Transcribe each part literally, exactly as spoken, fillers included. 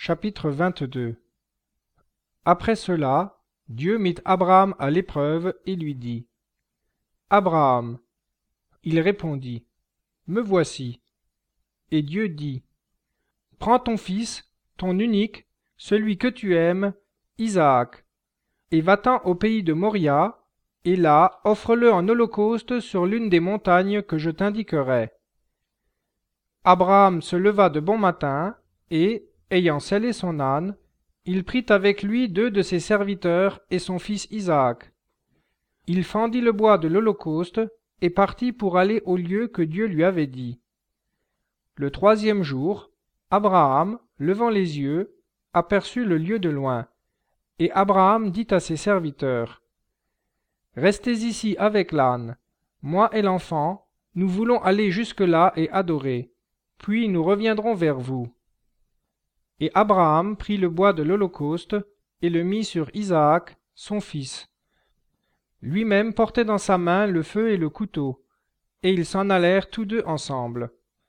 Chapitre vingt-deux. Après cela, Dieu mit Abraham à l'épreuve et lui dit : Abraham. Il répondit : Me voici. Et Dieu dit : Prends ton fils, ton unique, celui que tu aimes, Isaac, et va-t'en au pays de Moria, et là offre-le en holocauste sur l'une des montagnes que je t'indiquerai. Abraham se leva de bon matin, et, ayant sellé son âne, il prit avec lui deux de ses serviteurs et son fils Isaac. Il fendit le bois de l'holocauste et partit pour aller au lieu que Dieu lui avait dit. Le troisième jour, Abraham, levant les yeux, aperçut le lieu de loin, et Abraham dit à ses serviteurs : Restez ici avec l'âne, moi et l'enfant, nous voulons aller jusque-là et adorer, puis nous reviendrons vers vous. Et Abraham prit le bois de l'holocauste et le mit sur Isaac, son fils. Lui-même portait dans sa main le feu et le couteau, et ils s'en allèrent tous deux ensemble.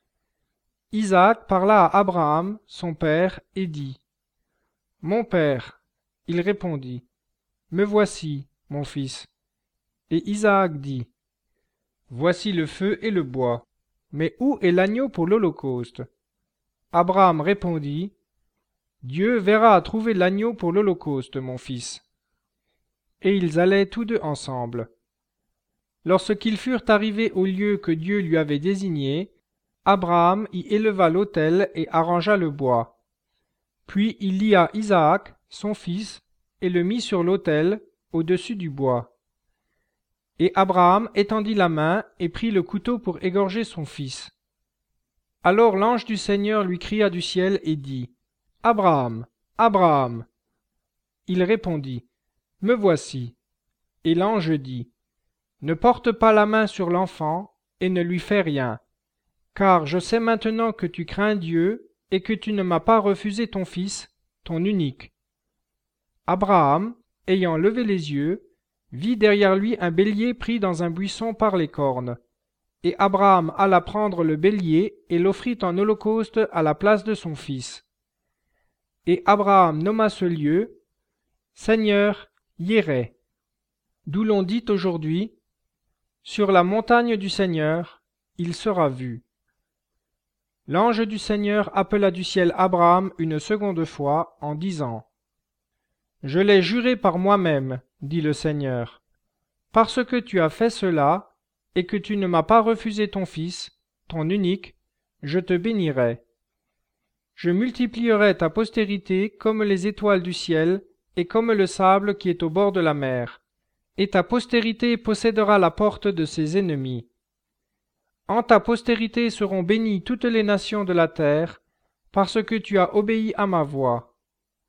Isaac parla à Abraham, son père, et dit : Mon père. Il répondit : Me voici, mon fils. Et Isaac dit : Voici le feu et le bois, mais où est l'agneau pour l'holocauste ? Abraham répondit : Dieu verra à trouver l'agneau pour l'holocauste, mon fils. Et ils allaient tous deux ensemble. Lorsqu'ils furent arrivés au lieu que Dieu lui avait désigné, Abraham y éleva l'autel et arrangea le bois. Puis il lia Isaac, son fils, et le mit sur l'autel, au-dessus du bois. Et Abraham étendit la main et prit le couteau pour égorger son fils. Alors l'ange du Seigneur lui cria du ciel et dit : Abraham, Abraham. Il répondit : Me voici. Et l'ange dit : Ne porte pas la main sur l'enfant et ne lui fais rien, car je sais maintenant que tu crains Dieu et que tu ne m'as pas refusé ton fils, ton unique. Abraham, ayant levé les yeux, vit derrière lui un bélier pris dans un buisson par les cornes. Et Abraham alla prendre le bélier et l'offrit en holocauste à la place de son fils. Et Abraham nomma ce lieu Seigneur Yireh, d'où l'on dit aujourd'hui : Sur la montagne du Seigneur, il sera vu. L'ange du Seigneur appela du ciel Abraham une seconde fois en disant : Je l'ai juré par moi-même, dit le Seigneur, parce que tu as fait cela et que tu ne m'as pas refusé ton fils, ton unique, je te bénirai. Je multiplierai ta postérité comme les étoiles du ciel et comme le sable qui est au bord de la mer, et ta postérité possédera la porte de ses ennemis. En ta postérité seront bénies toutes les nations de la terre, parce que tu as obéi à ma voix.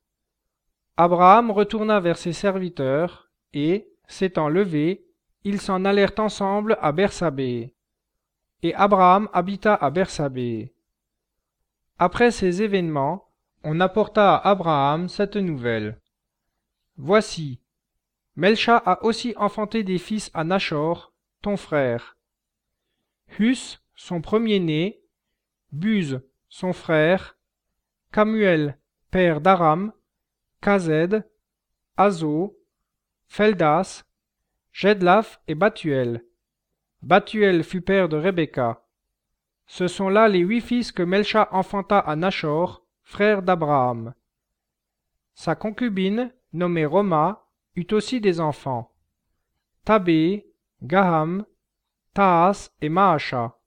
Abraham retourna vers ses serviteurs, et, s'étant levé, ils s'en allèrent ensemble à Bersabée. Et Abraham habita à Bersabée. Après ces événements, on apporta à Abraham cette nouvelle. Voici, Melcha a aussi enfanté des fils à Nachor, ton frère. Hus, son premier-né, Buz, son frère, Kamuel, père d'Aram, Kazed, Azo, Feldas, Jedlaf et Bathuel. Bathuel fut père de Rebecca. Ce sont là les huit fils que Melcha enfanta à Nachor, frère d'Abraham. Sa concubine, nommée Roma, eut aussi des enfants. Tabé, Gaham, Taas et Maasha.